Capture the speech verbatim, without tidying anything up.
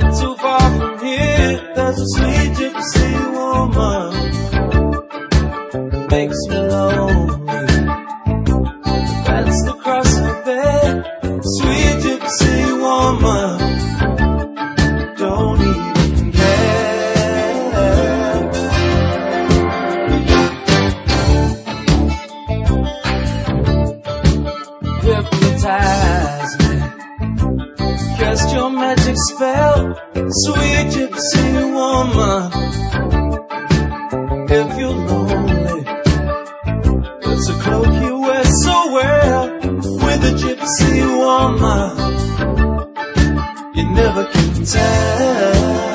Not too far from here, there's a sweet gypsy woman. Makes me lonely. That's across her bed. Sweet gypsy woman, don't even care. Hypnotize me, cast your magic spell, sweet gypsy woman. If you're lonely, it's a cloak you wear so well. With a gypsy woman, you never can tell.